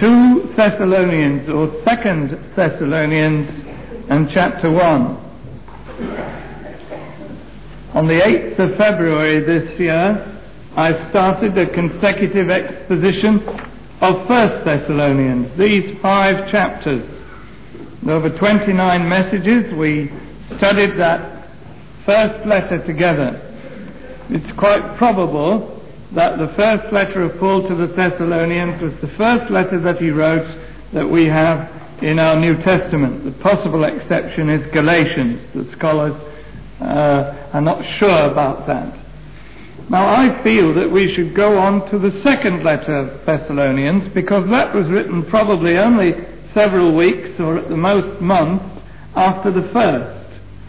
2 Thessalonians, or 2 Thessalonians, and chapter 1. On the 8th of February this year, I started a consecutive exposition of 1 Thessalonians, these 5 chapters. Over 29 messages, we studied that first letter together. It's quite probable that the first letter of Paul to the Thessalonians was the first letter that he wrote that we have in our New Testament. The possible exception is Galatians. The scholars are not sure about that. Now, I feel that we should go on to the second letter of Thessalonians, because that was written probably only several weeks, or at the most months, after the first.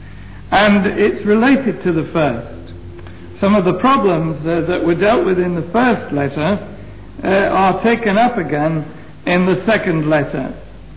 And it's related to the first. Some of the problems that were dealt with in the first letter are taken up again in the second letter.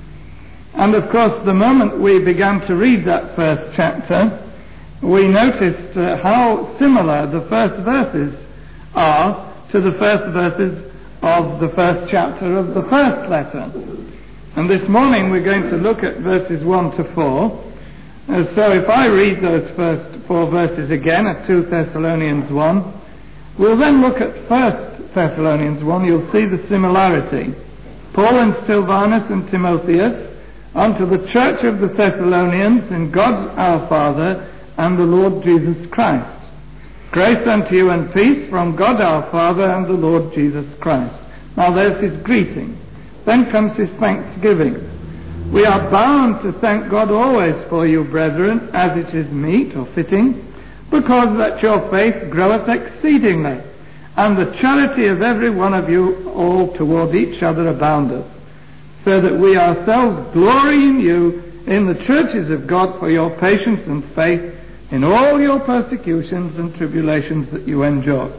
And of course, the moment we began to read that first chapter, we noticed how similar the first verses are to the first verses of the first chapter of the first letter. And this morning we're going to look at verses 1 to 4. So if I read those first 4 verses again at 2 Thessalonians 1, we'll then look at 1 Thessalonians 1. You'll see the similarity. Paul and Silvanus and Timotheus, unto the church of the Thessalonians in God our Father and the Lord Jesus Christ. Grace unto you and peace from God our Father and the Lord Jesus Christ. Now there's his greeting. Then comes his thanksgiving. We are bound to thank God always for you, brethren, as it is meet or fitting, because that your faith groweth exceedingly, and the charity of every one of you all toward each other aboundeth, so that we ourselves glory in you in the churches of God for your patience and faith in all your persecutions and tribulations that you endure.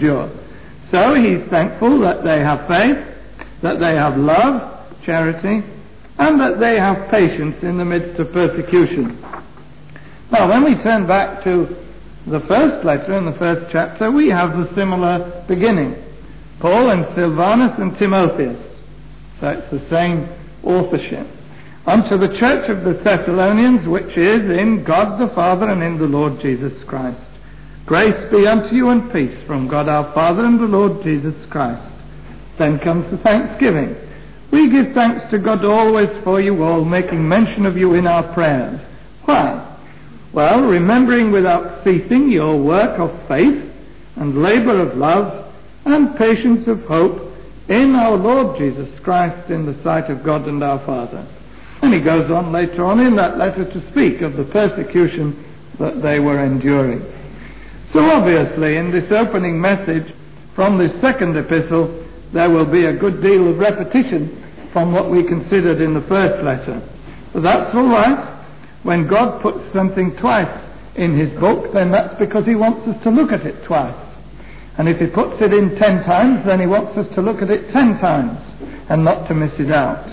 So he's thankful that they have faith, that they have love, charity, and that they have patience in the midst of persecution. Now, when we turn back to the first letter in the first chapter, we have the similar beginning. Paul and Silvanus and Timotheus. So it's the same authorship. Unto the church of the Thessalonians, which is in God the Father and in the Lord Jesus Christ. Grace be unto you and peace from God our Father and the Lord Jesus Christ. Then comes the thanksgiving. We give thanks to God always for you all, making mention of you in our prayers. Why? Well, remembering without ceasing your work of faith and labor of love and patience of hope in our Lord Jesus Christ in the sight of God and our Father. And he goes on later on in that letter to speak of the persecution that they were enduring. So obviously in this opening message from this second epistle, there will be a good deal of repetition from what we considered in the first letter. But that's all right. When God puts something twice in his book, then that's because he wants us to look at it twice. And if he puts it in 10 times, then he wants us to look at it 10 times and not to miss it out.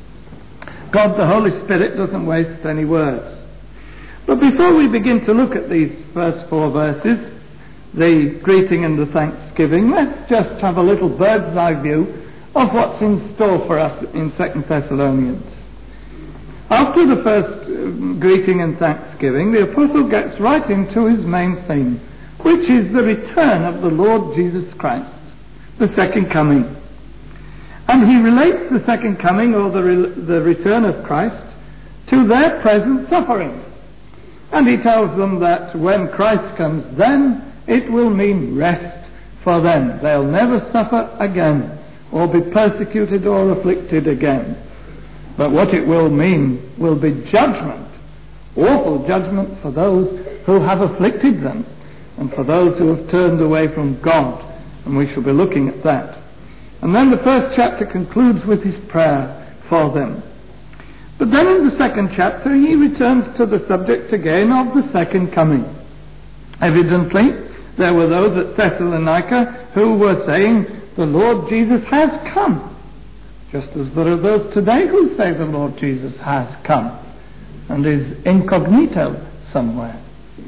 God, the Holy Spirit, doesn't waste any words. But before we begin to look at these first 4 verses, the greeting and the thanksgiving, let's just have a little bird's eye view of what's in store for us in 2 Thessalonians. After the first greeting and thanksgiving, the apostle gets right into his main theme, which is the return of the Lord Jesus Christ, the second coming. And he relates the second coming, or the return of Christ, to their present sufferings. And he tells them that when Christ comes, then it will mean rest for them. They'll never suffer again, or be persecuted or afflicted again. But what it will mean will be judgment, awful judgment for those who have afflicted them, and for those who have turned away from God. And we shall be looking at that. And then the first chapter concludes with his prayer for them. But then in the second chapter he returns to the subject again of the second coming. Evidently, there were those at Thessalonica who were saying, the Lord Jesus has come. Just as there are those today who say the Lord Jesus has come and is incognito somewhere.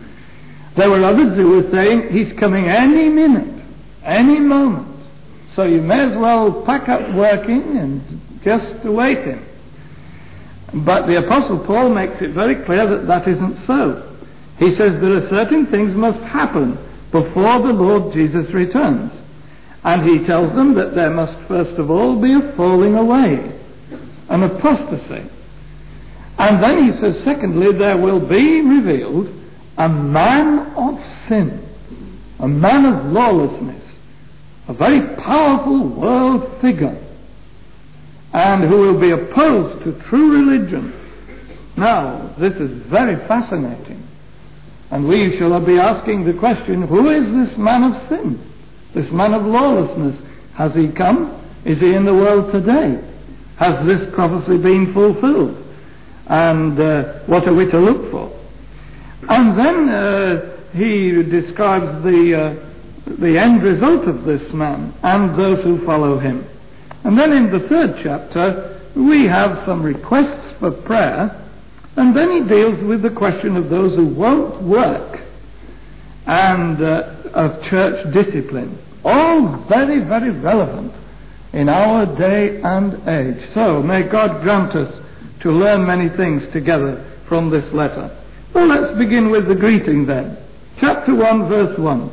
There were others who were saying he's coming any minute, any moment. So you may as well pack up working and just await him. But the Apostle Paul makes it very clear that that isn't so. He says there are certain things must happen before the Lord Jesus returns. And he tells them that there must first of all be a falling away, an apostasy. And then he says, secondly, there will be revealed a man of sin, a man of lawlessness, a very powerful world figure, and who will be opposed to true religion. Now, this is very fascinating. And we shall be asking the question, who is this man of sin? This man of lawlessness? Has he come? Is he in the world today? Has this prophecy been fulfilled? And what are we to look for? And then he describes the end result of this man and those who follow him. And then in the 3rd chapter we have some requests for prayer, and then he deals with the question of those who won't work and of church discipline. All very, very relevant in our day and age. So may God grant us to learn many things together from this letter. Well, let's begin with the greeting then. Chapter 1, verse 1.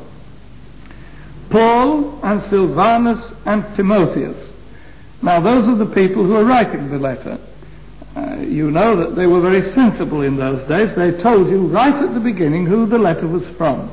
Paul and Silvanus and Timotheus. Now, those are the people who are writing the letter. You know that they were very sensible in those days. They told you right at the beginning who the letter was from.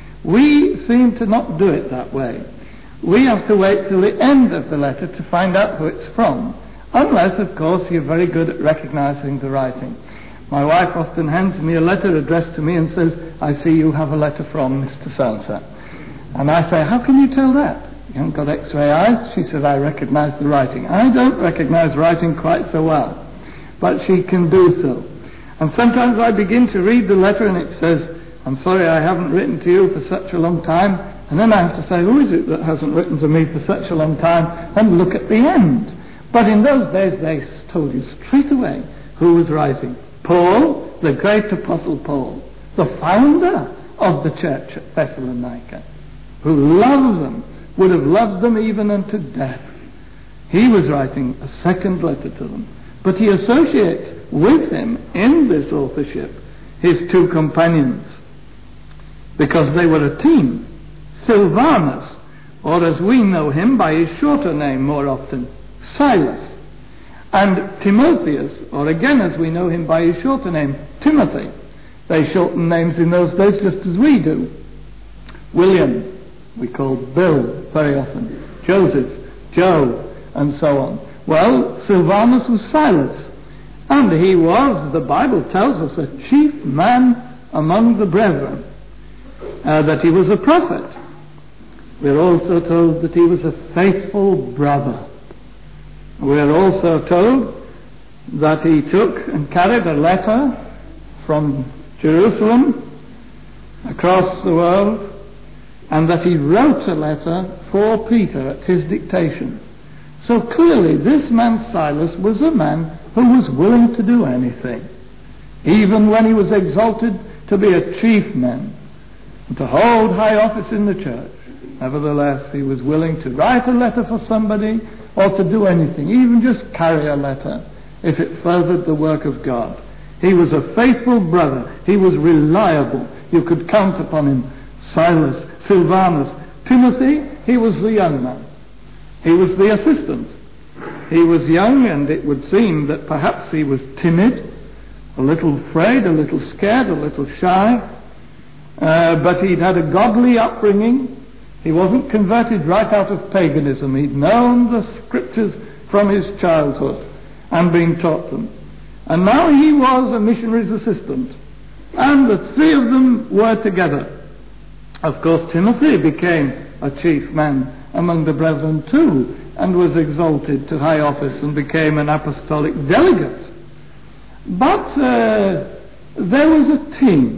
We seem to not do it that way. We have to wait till the end of the letter to find out who it's from. Unless, of course, you're very good at recognizing the writing. My wife often hands me a letter addressed to me and says, I see you have a letter from Mr. So-and-so. And I say, how can you tell that? You haven't got X-ray eyes? She says, I recognize the writing. I don't recognize writing quite so well, but she can do so. And sometimes I begin to read the letter and it says, I'm sorry I haven't written to you for such a long time. And then I have to say, who is it that hasn't written to me for such a long time? And look at the end. But in those days they told you straight away who was writing. Paul, the great Apostle Paul, the founder of the church at Thessalonica, who loved them, would have loved them even unto death. He was writing a second letter to them. But he associates with him in this authorship his 2 companions, because they were a team. Silvanus, or as we know him by his shorter name more often, Silas. And Timotheus, or again as we know him by his shorter name, Timothy. They shortened names in those days just as we do. William, we called Bill very often. Joseph, Joe, and so on. Well, Silvanus was Silas. And he was, the Bible tells us, a chief man among the brethren. That he was a prophet. We're also told that he was a faithful brother. We're also told that he took and carried a letter from Jerusalem across the world, and that he wrote a letter for Peter at his dictation. So clearly this man Silas was a man who was willing to do anything, even when he was exalted to be a chief man and to hold high office in the church. Nevertheless, he was willing to write a letter for somebody or to do anything, even just carry a letter if it furthered the work of God. He was a faithful brother. He was reliable. You could count upon him. Silas, Silvanus, Timothy, he was the young man. He was the assistant. He was young, and it would seem that perhaps he was timid, a little afraid, a little scared, a little shy, but he'd had a godly upbringing. He wasn't converted right out of paganism. He'd known the scriptures from his childhood and been taught them. And now he was a missionary's assistant. And the 3 of them were together. Of course, Timothy became a chief man among the brethren too, and was exalted to high office and became an apostolic delegate. But there was a team.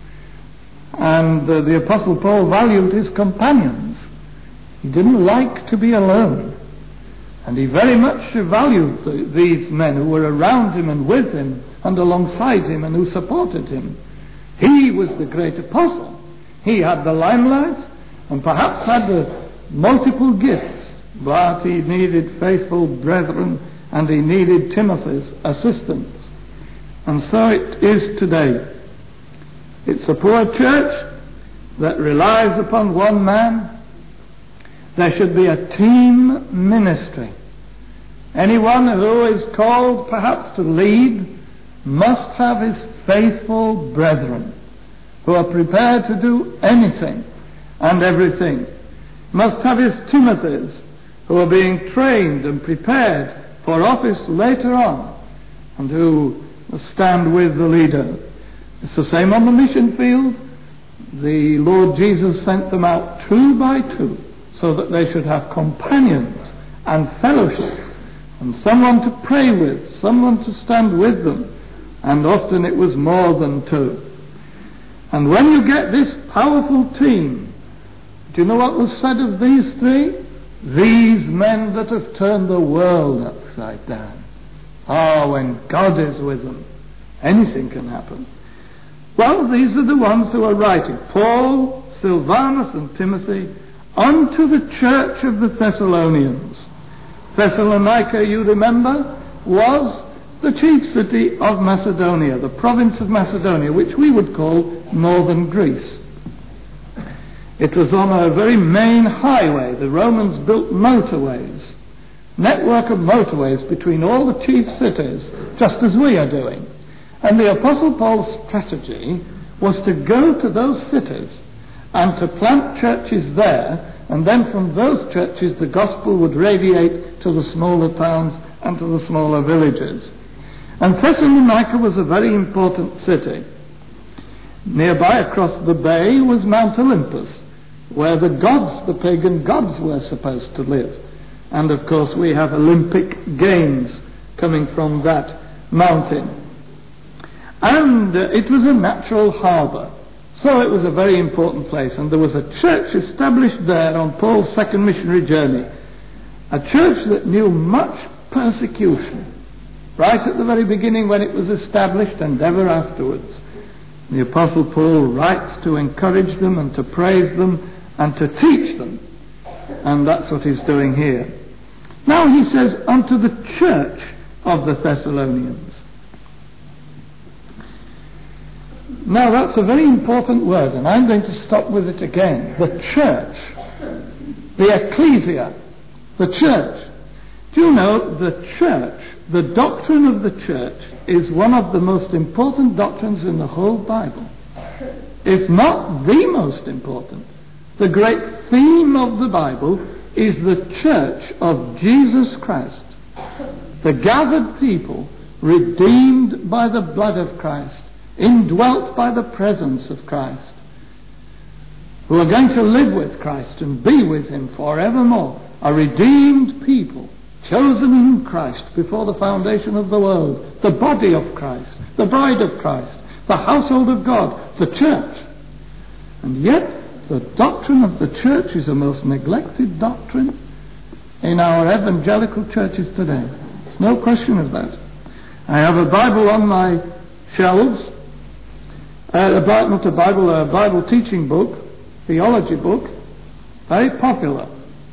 And the Apostle Paul valued his companions. He didn't like to be alone. And he very much valued these men who were around him and with him and alongside him and who supported him. He was the great apostle. He had the limelight and perhaps had the multiple gifts, but he needed faithful brethren and he needed Timothy's assistance. And so it is today. It's a poor church that relies upon one man. There should be a team ministry. Anyone who is called perhaps to lead must have his faithful brethren who are prepared to do anything and everything. Must have his Timothys who are being trained and prepared for office later on and who stand with the leader. It's the same on the mission field. The Lord Jesus sent them out 2 by 2 so that they should have companions and fellowship and someone to pray with, someone to stand with them. And often it was more than 2. And when you get this powerful team, do you know what was said of these 3? These men that have turned the world upside down. Oh, when God is with them, anything can happen. Well, these are the ones who are writing. Paul, Silvanus and Timothy, unto the church of the Thessalonians. Thessalonica, you remember, was the chief city of Macedonia, the province of Macedonia, which we would call northern Greece. It was on a very main highway. The Romans built motorways, network of motorways between all the chief cities, just as we are doing. And the Apostle Paul's strategy was to go to those cities and to plant churches there, and then from those churches the gospel would radiate to the smaller towns and to the smaller villages. And Thessalonica was a very important city. Nearby, across the bay, was Mount Olympus, where the gods, the pagan gods, were supposed to live. And of course we have Olympic Games coming from that mountain. And it was a natural harbour. So it was a very important place. And there was a church established there on Paul's second missionary journey. A church that knew much persecution. Right at the very beginning when it was established and ever afterwards. The Apostle Paul writes to encourage them and to praise them and to teach them. And that's what he's doing here. Now he says, unto the church of the Thessalonians. Now that's a very important word, and I'm going to stop with it again. The church. The ecclesia. The church. Do you know, the church, the doctrine of the church, is one of the most important doctrines in the whole Bible. If not the most important. The great theme of the Bible is the church of Jesus Christ. The gathered people, redeemed by the blood of Christ, indwelt by the presence of Christ, who are going to live with Christ and be with Him forevermore. A redeemed people, chosen in Christ before the foundation of the world, the body of Christ, the bride of Christ, the household of God, the church. And yet, the doctrine of the church is a most neglected doctrine in our evangelical churches today. There's no question of that. I have a Bible on my shelves, a Bible teaching book, theology book, very popular,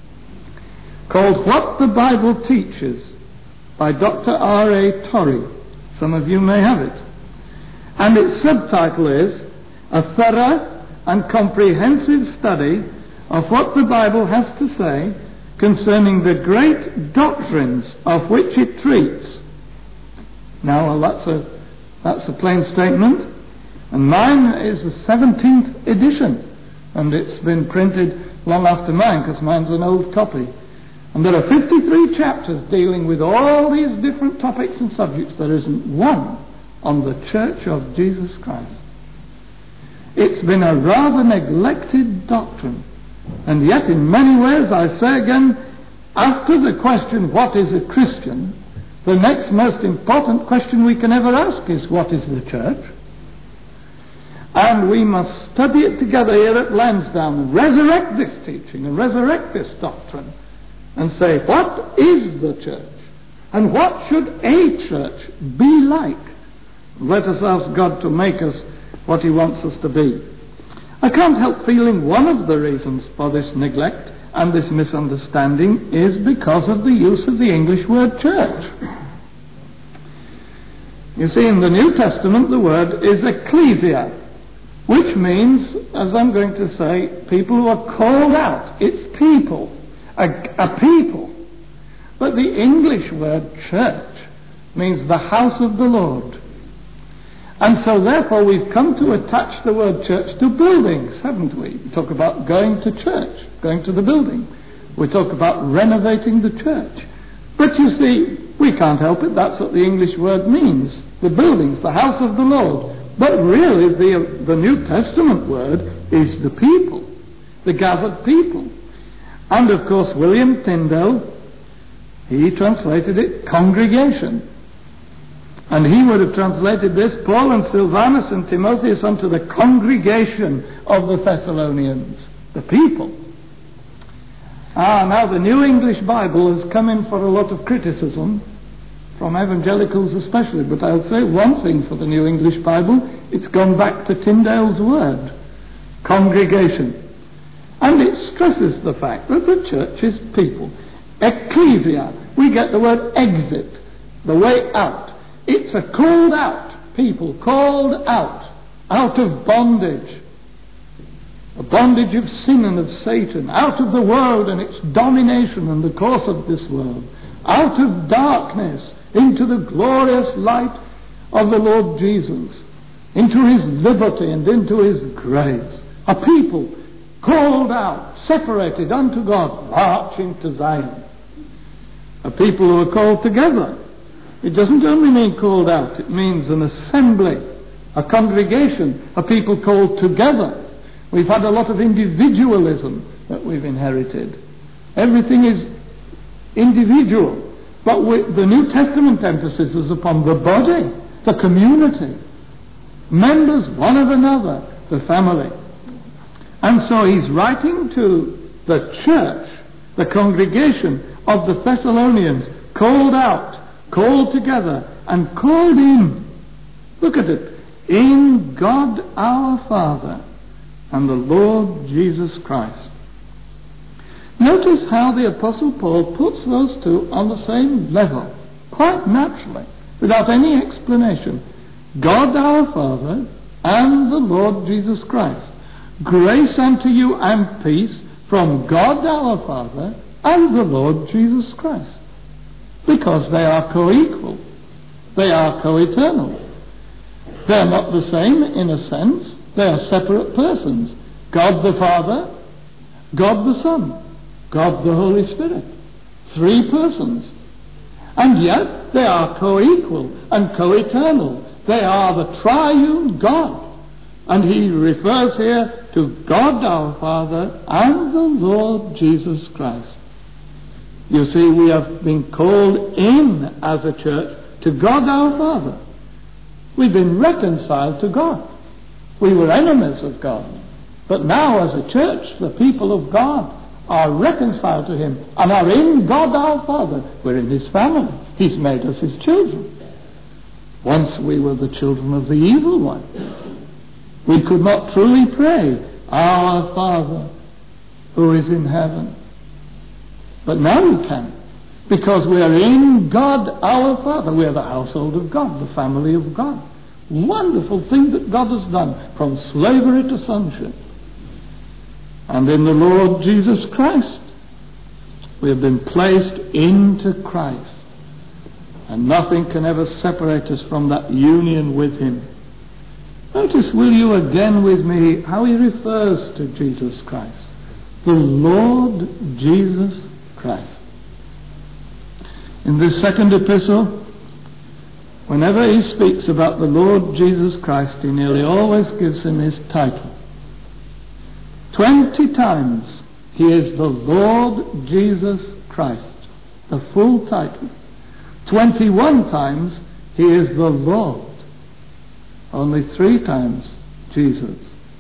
called What the Bible Teaches by Dr. R.A. Torrey. Some of you may have it. And its subtitle is A Thorough and Comprehensive Study of What the Bible Has to Say Concerning the Great Doctrines of Which It Treats. Now, that's a plain statement. And mine is the 17th edition. And it's been printed long after mine, because mine's an old copy. And there are 53 chapters dealing with all these different topics and subjects. There isn't one on the Church of Jesus Christ. It's been a rather neglected doctrine. And yet, in many ways, I say again, after the question, what is a Christian, the next most important question we can ever ask is, what is the church? And we must study it together here at Lansdowne and resurrect this teaching and resurrect this doctrine and say, what is the church? And what should a church be like? Let us ask God to make us what He wants us to be. I can't help feeling one of the reasons for this neglect and this misunderstanding is because of the use of the English word church. You see, in the New Testament, the word is ecclesia, which means, as I'm going to say, people who are called out. It's people, a people. But the English word church means the house of the Lord. And so therefore we've come to attach the word church to buildings, haven't we? We talk about going to church, going to the building. We talk about renovating the church. But you see, we can't help it. That's what the English word means. The buildings, the house of the Lord. But really the New Testament word is the people, the gathered people. And of course William Tyndale, he translated it congregation. And he would have translated this, Paul and Silvanus and Timotheus unto the congregation of the Thessalonians, the people. Now the New English Bible has come in for a lot of criticism, from evangelicals especially, but I'll say one thing for the New English Bible: it's gone back to Tyndale's word, congregation. And it stresses the fact that the church is people. Ecclesia, we get the word exit, the way out. It's a called out people, called out of bondage, the bondage of sin and of Satan, out of the world and its domination and the course of this world, out of darkness into the glorious light of the Lord Jesus, into his liberty and into his grace. A people called out, separated unto God, marching to Zion. A people who are called together. It doesn't only mean called out, it means an assembly, a congregation, a people called together. We've had a lot of individualism that we've inherited. Everything is individual. But the New Testament emphasis is upon the body, the community, members one of another, the family. And so he's writing to the church, the congregation of the Thessalonians, called out, called together, and called in. Look at it. In God our Father and the Lord Jesus Christ. Notice how the Apostle Paul puts those two on the same level, quite naturally, without any explanation. God our Father and the Lord Jesus Christ. Grace unto you and peace from God our Father and the Lord Jesus Christ. Because they are co-equal. They are co-eternal. They are not the same in a sense. They are separate persons. God the Father, God the Son, God the Holy Spirit. Three persons. And yet they are co-equal and co-eternal. They are the triune God. And he refers here to God our Father and the Lord Jesus Christ. You see, we have been called in as a church to God our Father. We've been reconciled to God. We were enemies of God. But now as a church, the people of God are reconciled to him and are in God our Father. We're in his family. He's made us his children. Once we were the children of the evil one. We could not truly pray, Our Father who is in heaven. But now we can, because we are in God our Father. We are the household of God, the family of God. Wonderful thing that God has done, from slavery to sonship. And in the Lord Jesus Christ, we have been placed into Christ. And nothing can ever separate us from that union with him. Notice, will you again with me, how he refers to Jesus Christ. The Lord Jesus Christ. In this second epistle, whenever he speaks about the Lord Jesus Christ, he nearly always gives him his title. 20 times he is the Lord Jesus Christ, the full title. 21 times he is the Lord. Only 3 times Jesus.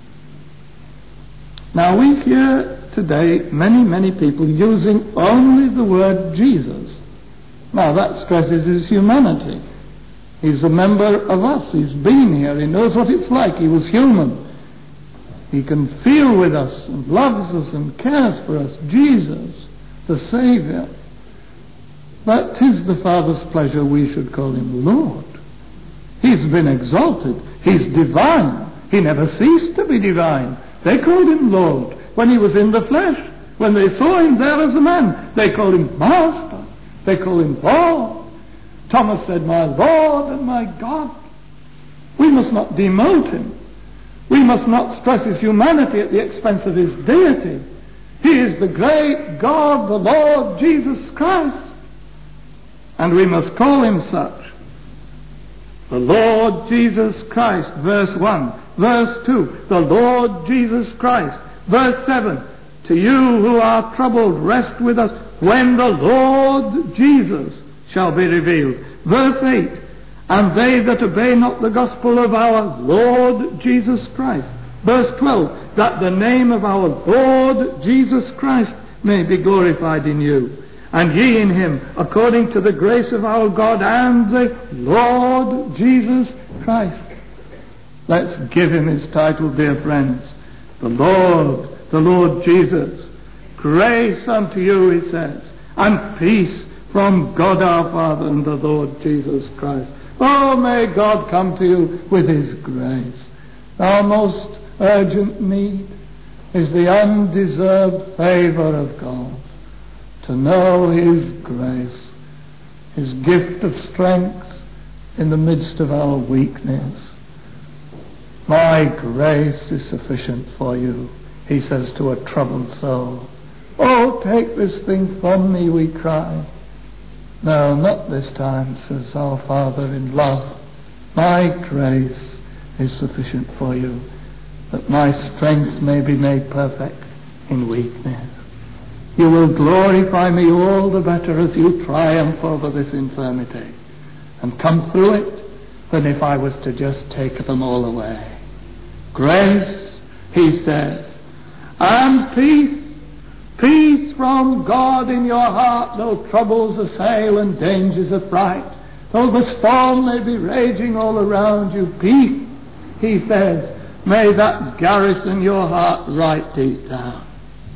Now we hear today many people using only the word Jesus. Now that stresses his humanity. He's a member of us. He's been here. He knows what it's like. He was human. He can feel with us and loves us and cares for us. Jesus, the Saviour. But 'tis the Father's pleasure we should call him Lord. He's been exalted. He's divine. He never ceased to be divine. They called him Lord when he was in the flesh. When they saw him there as a man, they called him Master. They called him Lord. Thomas said, "My Lord and my God." We must not demote him. We must not stress his humanity at the expense of his deity. He is the great God, the Lord Jesus Christ. And we must call him such. The Lord Jesus Christ, verse 1. Verse 2, the Lord Jesus Christ. Verse 7, to you who are troubled, rest with us when the Lord Jesus shall be revealed. Verse 8, and they that obey not the gospel of our Lord Jesus Christ. Verse 12, that the name of our Lord Jesus Christ may be glorified in you, and ye in him, according to the grace of our God and the Lord Jesus Christ. Let's give him his title, dear friends. The Lord Jesus. Grace unto you, he says, and peace from God our Father and the Lord Jesus Christ. Oh, may God come to you with his grace. Our most urgent need is the undeserved favor of God. To know his grace, his gift of strength in the midst of our weakness. My grace is sufficient for you, he says to a troubled soul. Oh, take this thing from me, we cry. No, not this time, says our Father in love. My grace is sufficient for you, that my strength may be made perfect in weakness. You will glorify me all the better as you triumph over this infirmity and come through it than if I was to just take them all away. Grace, he says, and peace. Peace from God in your heart, though troubles assail and dangers affright, though the storm may be raging all around you. Peace, he says, may that garrison your heart right deep down.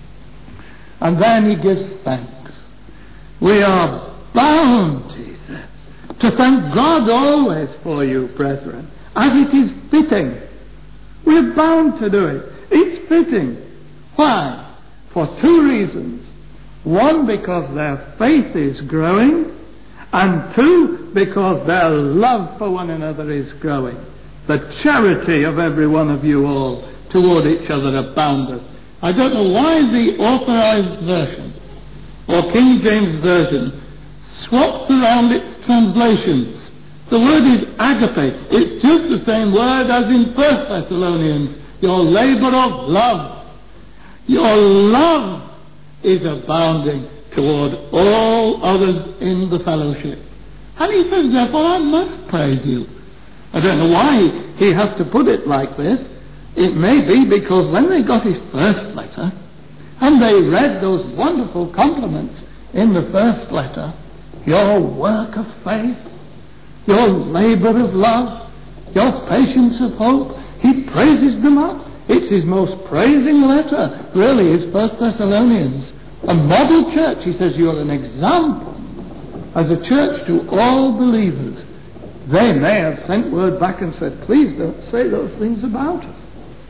And then he gives thanks. We are bound, he says, to thank God always for you, brethren, as it is fitting. We're bound to do it. It's fitting. Why? For two reasons. One, because their faith is growing, and two, because their love for one another is growing. The charity of every one of you all toward each other aboundeth. I don't know why the Authorized Version or King James Version swaps around its translations. The word is agape. It's just the same word as in 1 Thessalonians. Your labor of love. Your love is abounding toward all others in the fellowship. And he says, therefore, I must praise you. I don't know why he has to put it like this. It may be because when they got his first letter, and they read those wonderful compliments in the first letter, your work of faith, your labor of love, your patience of hope, he praises them up. It's his most praising letter, really, is 1 Thessalonians. A model church. He says you're an example as a church to all believers. They may have sent word back and said, please don't say those things about us.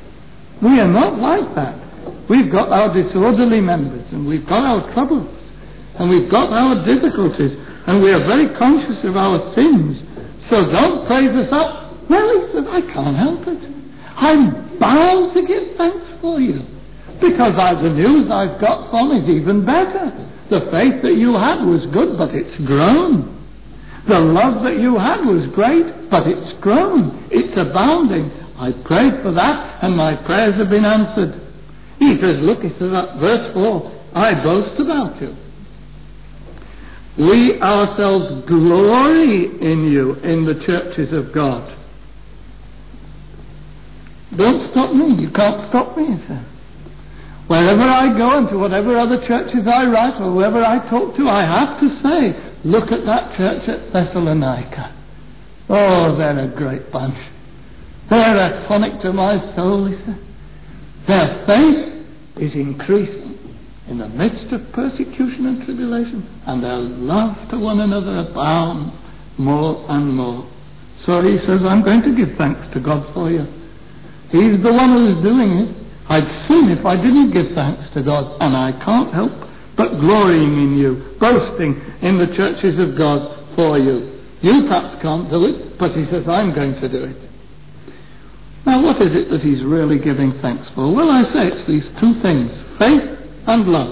We are not like that. We've got our disorderly members, and we've got our troubles, and we've got our difficulties, and we are very conscious of our sins. So don't praise us up. Well, he says, I can't help it. I'm bound to give thanks for you, because the news I've got from is even better. The faith that you had was good, but it's grown. The love that you had was great, but it's grown. It's abounding. I prayed for that, and my prayers have been answered. He says, look, he says at verse 4, I boast about you. We ourselves glory in you in the churches of God. Don't stop me. You can't stop me, he says. Wherever I go and to whatever other churches I write or whoever I talk to, I have to say, look at that church at Thessalonica. Oh, they're a great bunch. They're a tonic to my soul, he says. Their faith is increasing in the midst of persecution and tribulation, and their love to one another abounds more and more. So he says, I'm going to give thanks to God for you. He's the one who's doing it. I'd sin if I didn't give thanks to God, and I can't help but glorying in you, boasting in the churches of God for you. You perhaps can't do it, but he says, I'm going to do it. Now, what is it that he's really giving thanks for? Well, I say it's these two things, faith and love.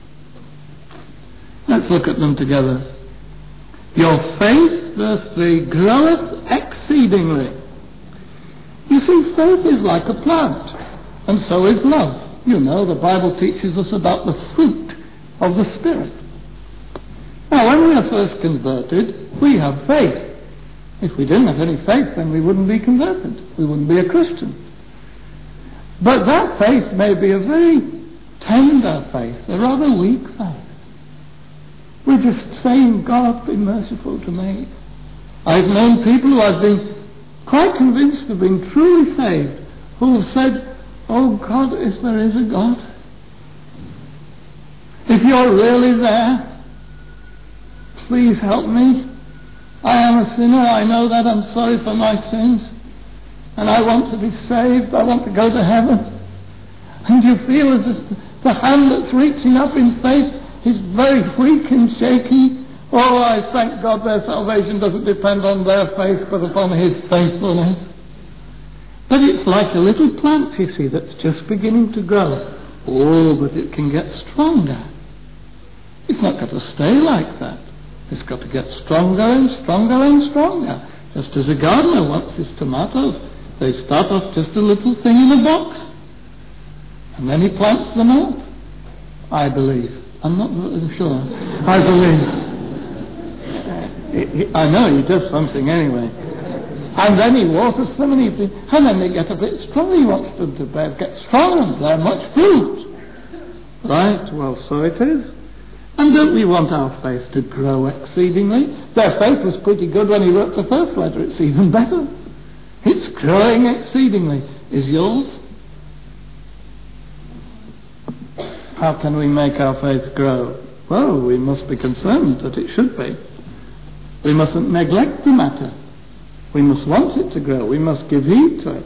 Let's look at them together. Your faith, verse 3, groweth exceedingly. You see, faith is like a plant, and so is love. You know, the Bible teaches us about the fruit of the Spirit. Now, when we are first converted, we have faith. If we didn't have any faith, then we wouldn't be converted. We wouldn't be a Christian. But that faith may be a very tender faith, a rather weak faith. We're just saying, God, be merciful to me. I've known people who I've been quite convinced of being truly saved, who have said, oh God, if there is a God, if you're really there, please help me. I am a sinner, I know that, I'm sorry for my sins, and I want to be saved, I want to go to heaven. And you feel as if the hand that's reaching up in faith is very weak and shaky. Oh, I thank God their salvation doesn't depend on their faith, but upon His faithfulness. But it's like a little plant, you see, that's just beginning to grow. Oh, but it can get stronger. It's not got to stay like that. It's got to get stronger and stronger and stronger. Just as a gardener wants his tomatoes. They start off just a little thing in a box. And then he plants them out. I believe. I'm not really sure. I believe. I know he does something anyway. And then he waters them and then they get a bit stronger. He wants them to get stronger and bear much fruit. Right? Well, so it is. And don't we want our faith to grow exceedingly? Their faith was pretty good when he wrote the first letter. It's even better. It's growing exceedingly. Is yours? How can we make our faith grow? Well, we must be concerned that it should be. We mustn't neglect the matter. We must want it to grow. We must give heed to it.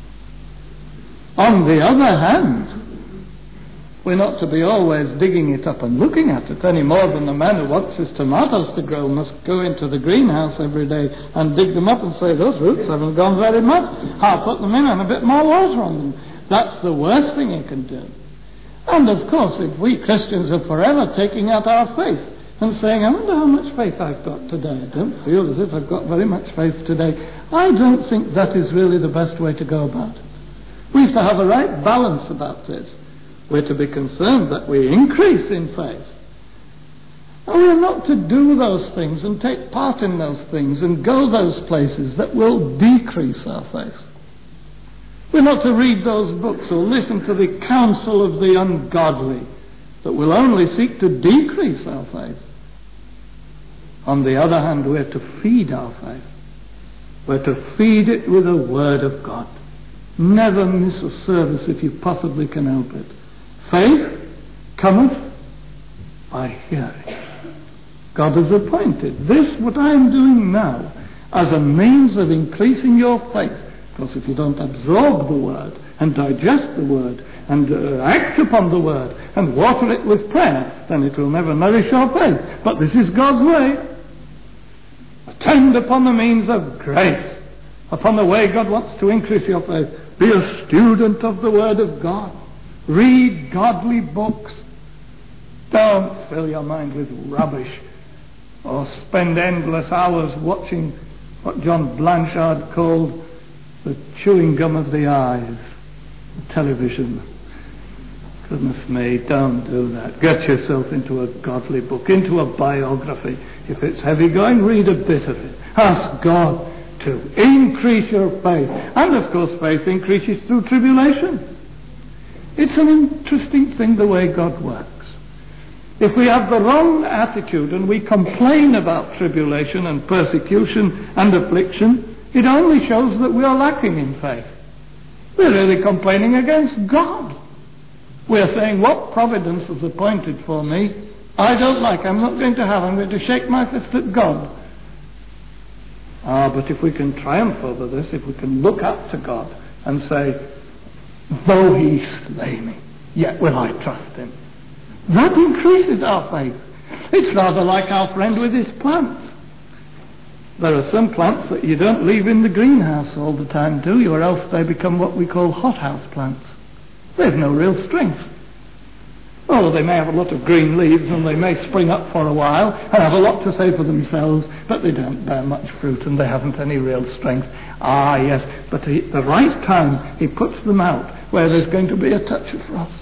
On the other hand, we're not to be always digging it up and looking at it any more than the man who wants his tomatoes to grow must go into the greenhouse every day and dig them up and say, those roots haven't gone very much. I'll put them in and a bit more water on them. That's the worst thing you can do. And of course, if we Christians are forever taking out our faith and saying, I wonder how much faith I've got today. I don't feel as if I've got very much faith today. I don't think that is really the best way to go about it. We have to have a right balance about this. We're to be concerned that we increase in faith. And we're not to do those things and take part in those things and go those places that will decrease our faith. We're not to read those books or listen to the counsel of the ungodly that will only seek to decrease our faith. On the other hand, we're to feed our faith. We're to feed it with the Word of God. Never miss a service if you possibly can help it. Faith cometh by hearing. God has appointed this, what I am doing now, as a means of increasing your faith. Because if you don't absorb the Word and digest the Word and act upon the Word and water it with prayer, then it will never nourish your faith. But this is God's way. Attend upon the means of grace, upon the way God wants to increase your faith. Be a student of the Word of God. Read godly books. Don't fill your mind with rubbish or spend endless hours watching what John Blanchard called the chewing gum of the eyes, the television. Goodness me, don't do that. Get yourself into a godly book, into a biography. If it's heavy going, read a bit of it. Ask God to increase your faith. And of course, faith increases through tribulation. It's an interesting thing the way God works. If we have the wrong attitude and we complain about tribulation and persecution and affliction, it only shows that we are lacking in faith. We're really complaining against God. We're saying, what providence is appointed for me, I don't like, I'm not going to have, I'm going to shake my fist at God. But if we can triumph over this, if we can look up to God and say, though he slay me, yet will I trust him, that increases our faith. It's rather like our friend with his plants. There are some plants that you don't leave in the greenhouse all the time, do you? Or else they become what we call hothouse plants. They have no real strength. Oh, they may have a lot of green leaves and they may spring up for a while and have a lot to say for themselves, but they don't bear much fruit and they haven't any real strength. Yes, but at the right time he puts them out where there's going to be a touch of frost.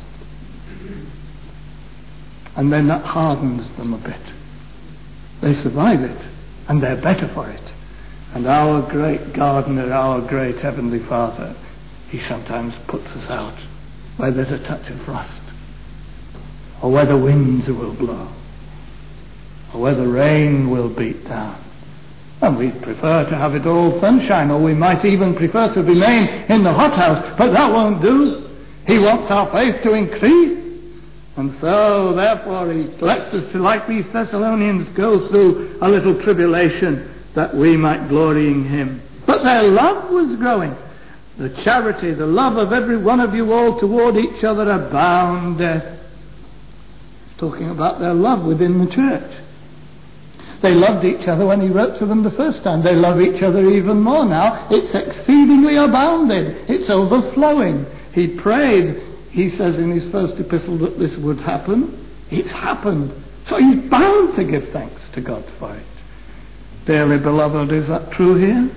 And then that hardens them a bit. They survive it and they're better for it. And our great gardener, our great Heavenly Father, he sometimes puts us out where there's a touch of frost, or where the winds will blow, or where the rain will beat down. And we'd prefer to have it all sunshine, or we might even prefer to remain in the hothouse, but that won't do. He wants our faith to increase. And so, therefore, he lets us to, like these Thessalonians, go through a little tribulation that we might glory in him. But their love was growing. The charity, the love of every one of you all toward each other aboundeth. Talking about their love within the church. They loved each other when he wrote to them the first time. They love each other even more now. It's exceedingly abounded. It's overflowing. He prayed, he says in his first epistle, that this would happen. It's happened. So he's bound to give thanks to God for it. Dearly beloved, is that true here?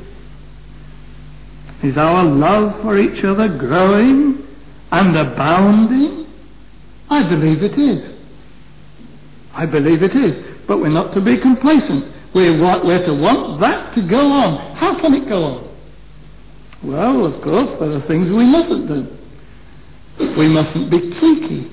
Is our love for each other growing and abounding? I believe it is. I believe it is. But we're not to be complacent. We're to want that to go on. How can it go on? Well, of course, there are things we mustn't do. We mustn't be cliquey.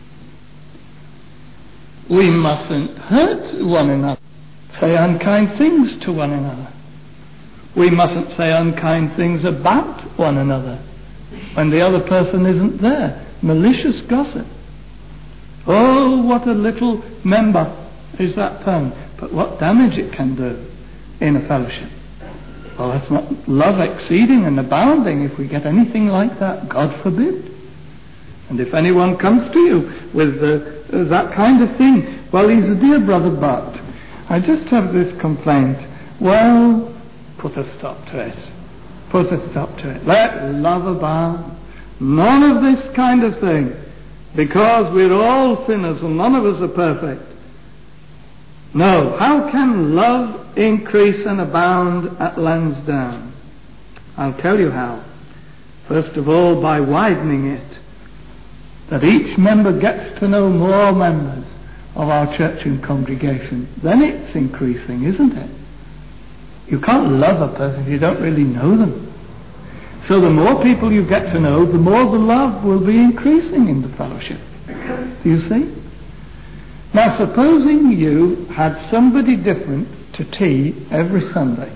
We mustn't hurt one another. Say unkind things to one another. We mustn't say unkind things about one another when the other person isn't there. Malicious gossip. Oh, what a little member is that tongue, but what damage it can do in a fellowship. Well, that's not love exceeding and abounding if we get anything like that. God forbid. And if anyone comes to you with that kind of thing, well, he's a dear brother, but I just have this complaint. Well, put a stop to it. Put a stop to it. Let love abound. None of this kind of thing. Because we're all sinners and none of us are perfect. No. How can love increase and abound at Lansdowne? I'll tell you how. First of all, by widening it. That each member gets to know more members of our church and congregation. Then it's increasing, isn't it? You can't love a person if you don't really know them. So the more people you get to know, the more the love will be increasing in the fellowship. Do you see? Now, supposing you had somebody different to tea every Sunday.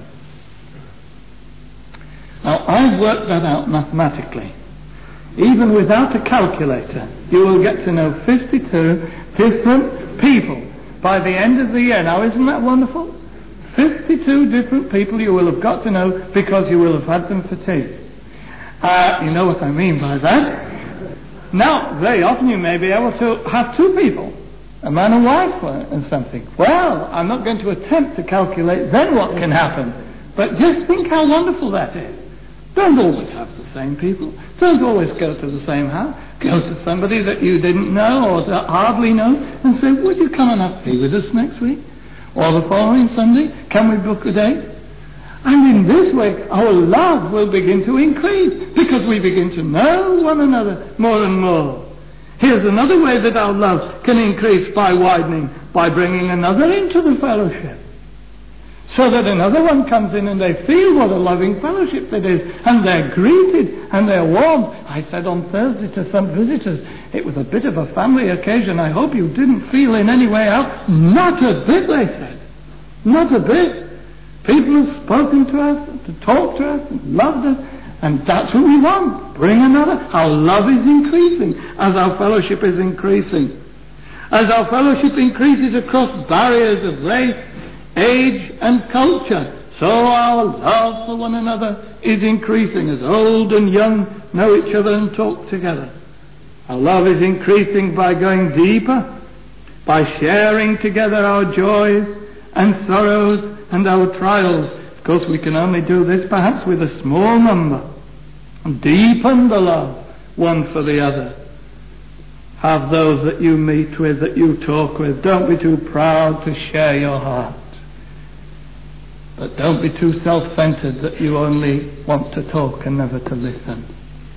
Now, I've worked that out mathematically. Even without a calculator, you will get to know 52 different people by the end of the year. Now, isn't that wonderful? 52 different people you will have got to know because you will have had them for tea. You know what I mean by that. Now, very often you may be able to have two people, a man and wife and something. Well, I'm not going to attempt to calculate then what can happen, but just think how wonderful that is. Don't always have the same people. Don't always go to the same house. Go to somebody that you didn't know or that hardly know and say, would you come and have tea with us next week? Or the following Sunday? Can we book a date? And in this way, our love will begin to increase because we begin to know one another more and more. Here's another way that our love can increase by widening, by bringing another into the fellowship. So that another one comes in and they feel what a loving fellowship it is, and they're greeted and they're warmed. I said on Thursday to some visitors, it was a bit of a family occasion. I hope you didn't feel in any way out. Not a bit, they said. Not a bit. People have spoken to us, to talk to us, and loved us, and that's what we want. Bring another. Our love is increasing as our fellowship is increasing. As our fellowship increases across barriers of race, age and culture, So our love for one another is increasing as old and young know each other and talk together. Our love is increasing by going deeper, by sharing together our joys and sorrows and our trials. Of course, we can only do this perhaps with a small number. And deepen the love one for the other. Have those that you meet with, that you talk with. Don't be too proud to share your heart. But don't be too self-centered that you only want to talk and never to listen.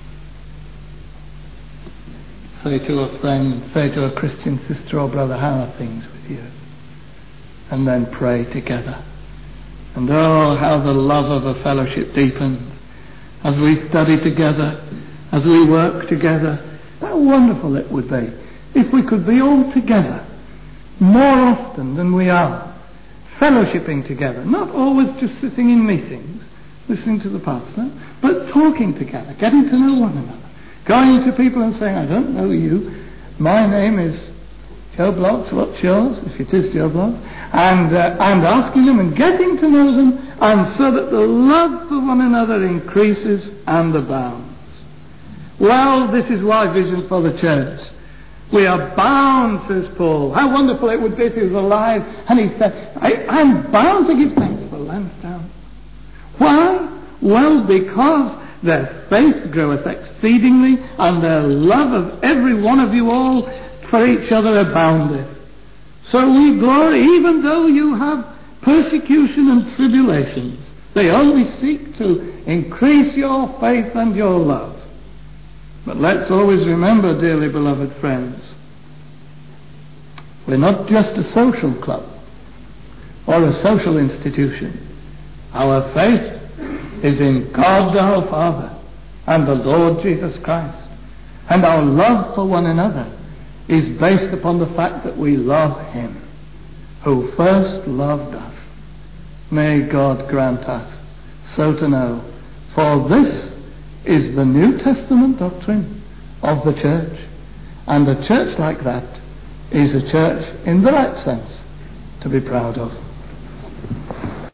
Say to a friend, say to a Christian sister or brother, how are things with you? And then pray together. And oh, how the love of a fellowship deepens as we study together, as we work together. How wonderful it would be if we could be all together more often than we are, fellowshipping together, not always just sitting in meetings, listening to the pastor, but talking together, getting to know one another, going to people and saying, I don't know you, my name is Joe Bloggs, what's yours, if it is Joe Bloggs, and asking them and getting to know them, and so that the love for one another increases and abounds. Well, this is why Vision for the Church. We are bound, says Paul. How wonderful it would be if he was alive and he said, I'm bound to give thanks for Lansdowne. Why? Well, because their faith groweth exceedingly and their love of every one of you all for each other aboundeth. So we glory, even though you have persecution and tribulations. They only seek to increase your faith and your love. But let's always remember, dearly beloved friends, we're not just a social club or a social institution. Our faith is in God our Father and the Lord Jesus Christ. And our love for one another is based upon the fact that we love Him who first loved us. May God grant us so to know, for this is the New Testament doctrine of the church. And a church like that is a church in the right sense to be proud of.